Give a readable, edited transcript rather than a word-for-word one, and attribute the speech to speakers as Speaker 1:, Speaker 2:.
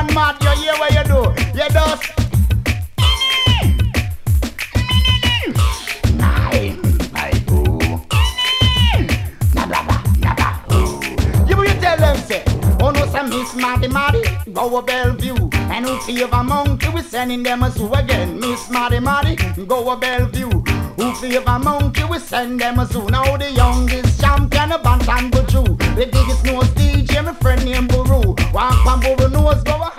Speaker 1: man mad, you hear what you do? You just oh no, some Miss Marty Marty, go a Bellevue. And who favor monkey, we sending them a zoo again. Miss Marty Marty, go a Bellevue. Who favor monkey, we send them a zoo. Now the youngest champion, a Bantam go through. The biggest nose DJ, my friend named Buru. Walk on Buru nose, go a